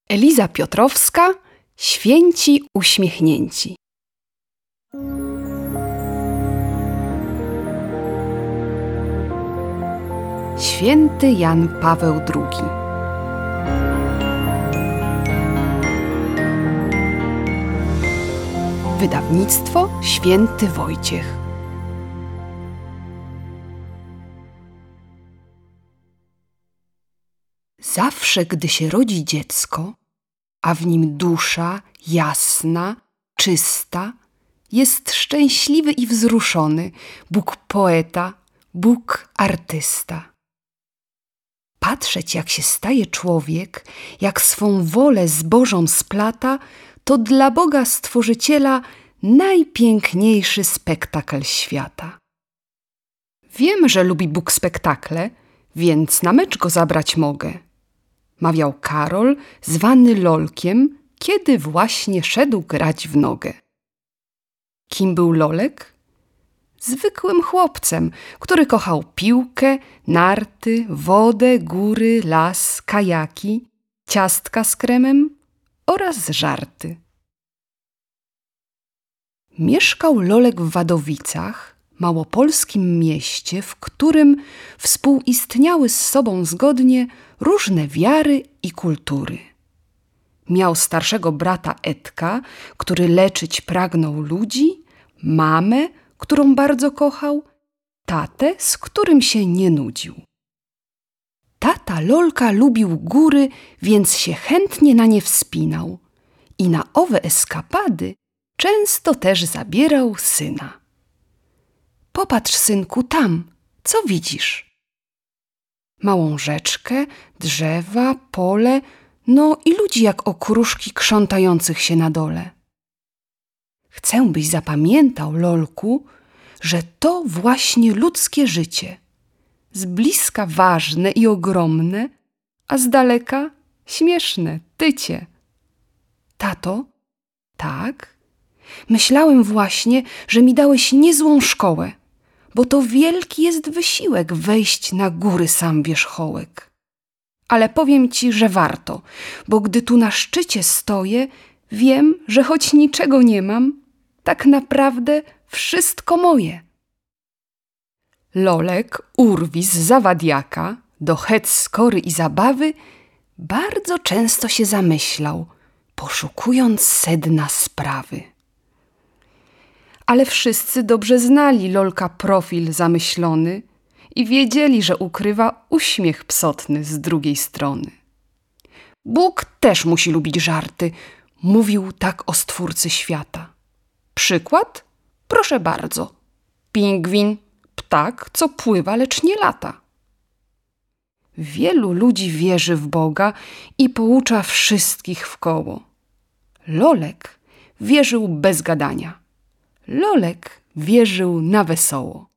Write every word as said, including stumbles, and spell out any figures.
Eliza Piotrowska, Święci uśmiechnięci. Święty Jan Paweł drugi. Wydawnictwo Święty Wojciech. Zawsze, gdy się rodzi dziecko, a w nim dusza jasna, czysta, jest szczęśliwy i wzruszony Bóg poeta, Bóg artysta. Patrzeć, jak się staje człowiek, jak swą wolę z Bożą splata, to dla Boga Stworzyciela najpiękniejszy spektakl świata. Wiem, że lubi Bóg spektakle, więc na mecz go zabrać mogę. Mawiał Karol, zwany Lolkiem, kiedy właśnie szedł grać w nogę. Kim był Lolek? Zwykłym chłopcem, który kochał piłkę, narty, wodę, góry, las, kajaki, ciastka z kremem oraz żarty. Mieszkał Lolek w Wadowicach, małopolskim mieście, w którym współistniały z sobą zgodnie różne wiary i kultury. Miał starszego brata Edka, który leczyć pragnął ludzi, mamę, którą bardzo kochał, tatę, z którym się nie nudził. Tata Lolka lubił góry, więc się chętnie na nie wspinał i na owe eskapady często też zabierał syna. Popatrz, synku, tam, co widzisz? Małą rzeczkę, drzewa, pole, no i ludzi jak okruszki krzątających się na dole. Chcę, byś zapamiętał, Lolku, że to właśnie ludzkie życie. Z bliska ważne i ogromne, a z daleka śmieszne, tycie. Tato, tak? Myślałem właśnie, że mi dałeś niezłą szkołę, bo to wielki jest wysiłek wejść na góry sam wierzchołek. Ale powiem ci, że warto, bo gdy tu na szczycie stoję, wiem, że choć niczego nie mam, tak naprawdę wszystko moje. Lolek, urwis zawadiaka, do hec skory i zabawy, bardzo często się zamyślał, poszukując sedna sprawy. Ale wszyscy dobrze znali Lolka profil zamyślony i wiedzieli, że ukrywa uśmiech psotny z drugiej strony. Bóg też musi lubić żarty, mówił tak o Stwórcy świata. Przykład? Proszę bardzo. Pingwin, ptak, co pływa, lecz nie lata. Wielu ludzi wierzy w Boga i poucza wszystkich wkoło. Lolek wierzył bez gadania. Lolek wierzył na wesoło.